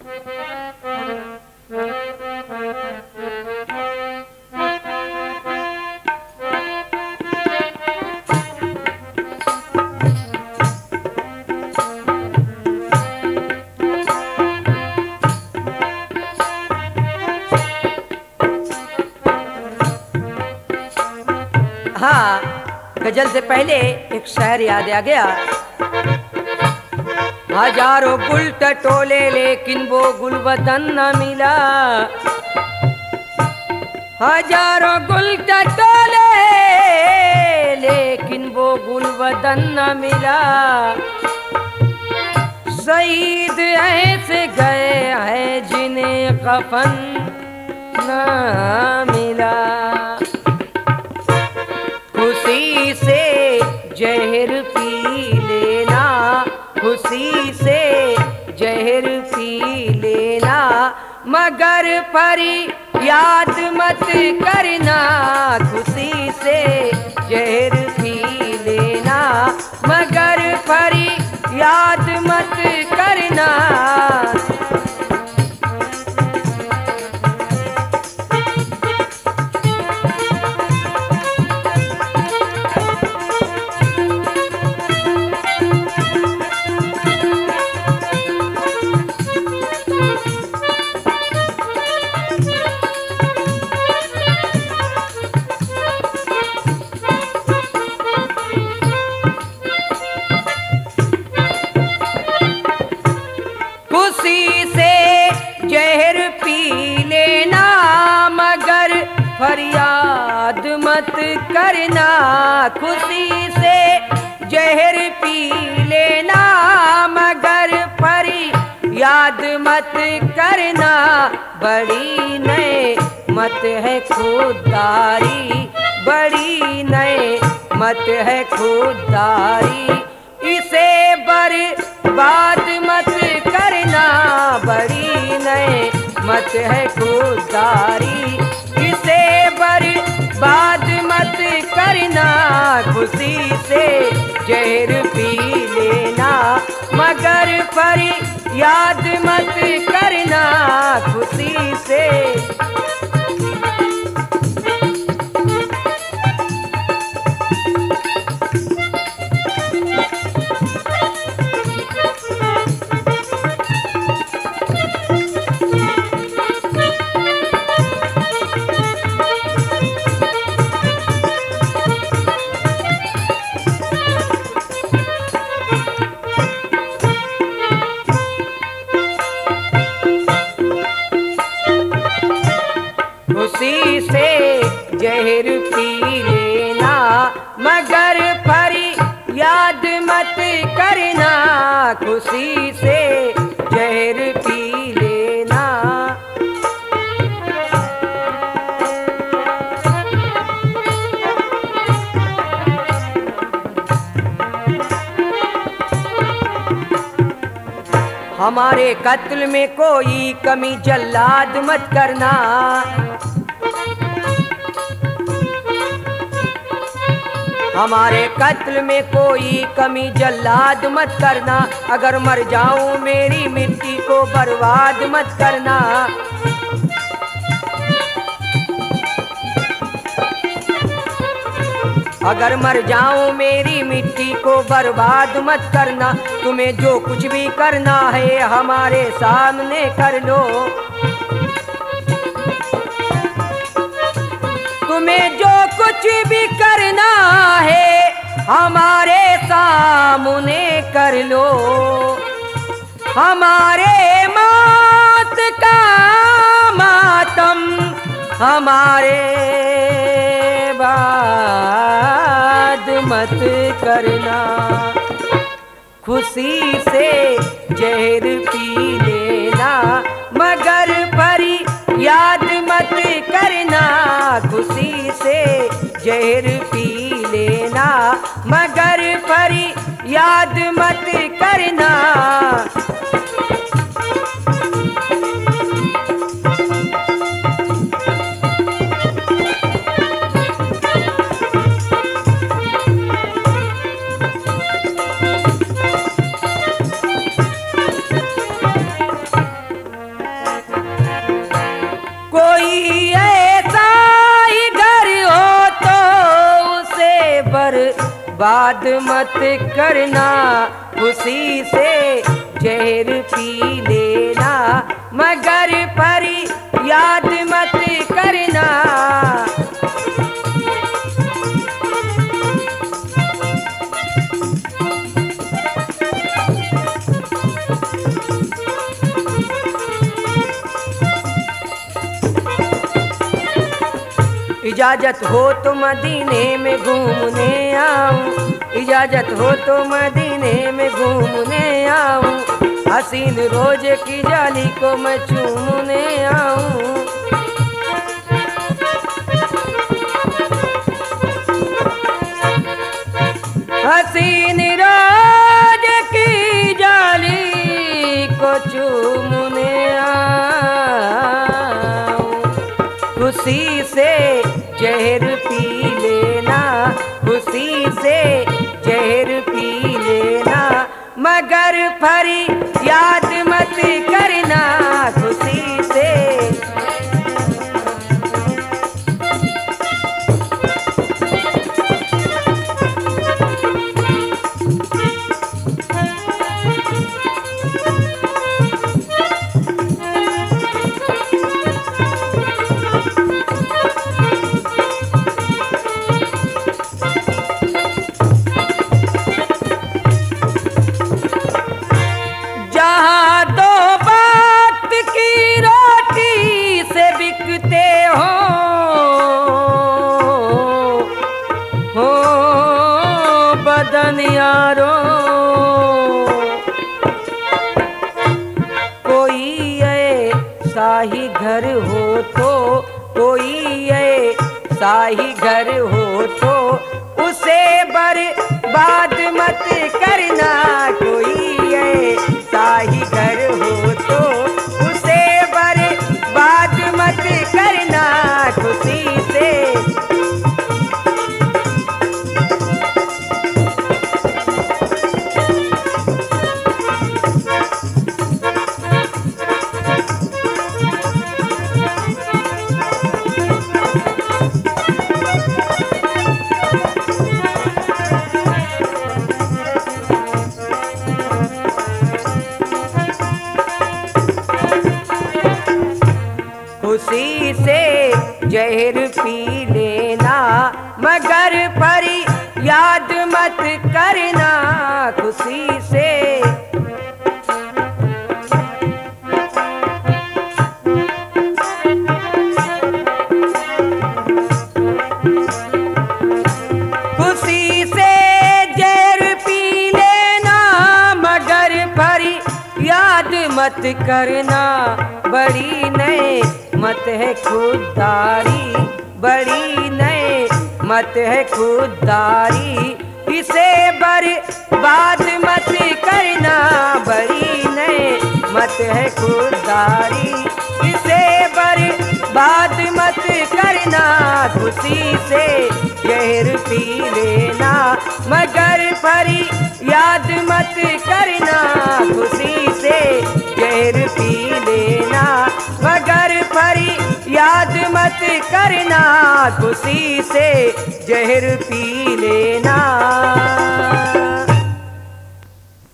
हाँ, गजल से पहले एक शायर याद आ गया। हजारों गुल टटोले लेकिन वो गुलबदन न मिला। हजारों गुल टटोले लेकिन वो गुलबदन न मिला। शहीद ऐसे गए हैं जिन्हें कफन न मिला। खुशी से जहर पी लेना, खुशी से जहर पी लेना, मगर फरियाद मत करना। खुशी से जहर पी लेना, मगर फरियाद मत करना। खुशी से जहर पी लेना, मगर फरियाद मत करना। खुशी से जहर पी लेना, मगर फरियाद मत करना। बड़ी नेमत है खुददारी, बड़ी नेमत है खुददारी, इसे बर्बाद मत करना। बड़ी नेमत है खुददारी, इसे बर्बाद मत करना। खुशी से जहर पी लेना, मगर फरियाद मत करना। खुशी से खुशी से जहर पी लेना, मगर फरियाद मत करना। खुशी से जहर पी लेना। हमारे कत्ल में कोई कमी जल्लाद मत करना। हमारे कत्ल में कोई कमी जल्लाद मत करना। अगर मर जाऊं मेरी मिट्टी को बर्बाद मत करना। अगर मर जाऊं मेरी मिट्टी को बर्बाद मत करना। तुम्हें जो कुछ भी करना है हमारे सामने कर लो। तुम्हें जो कुछ भी करना है हमारे सामने कर लो। हमारे मौत का मातम हमारे बाद मत करना। खुशी से जहर पी लेना, मगर फरियाद मत करना। खुशी से जहर पी लेना, मगर फरियाद मत करना। बात मत करना, खुशी से जहर पी लेना, मगर फरियाद मत करना। इजाजत हो तो मदीने में घूमने आऊं, इजाजत हो तो मदीने में घूमने आऊं, हसीन रोज की जाली को मैं चूमने आऊं। हसीन रोज की जाली को चूमने आऊं, खुशी से जहर पी लेना, खुशी से जहर पी लेना, मगर फरियाद मत करना, खुशी से। यारो कोई ऐसा ही घर हो तो, कोई ऐसा ही घर हो तो उसे बर्बाद मत करना, कोई ऐसा ही घर हो तो उसे बर्बाद मत करना, खुशी से। खुशी से जहर पी लेना, मगर फरियाद मत करना, खुशी से। खुशी से जहर पी लेना, मगर फरियाद मत करना, बड़ी नेमत है खुददारी, बड़ी नेमत है खुददारी, इसे बर्बाद मत करना, बड़ी नेमत है खुददारी, इसे बर्बाद मत करना, खुशी से जहर पी लेना, मगर फरियाद मत करना, खुशी से जहर पी लेना, मगर फरियाद मत करना, खुशी से जहर पी लेना।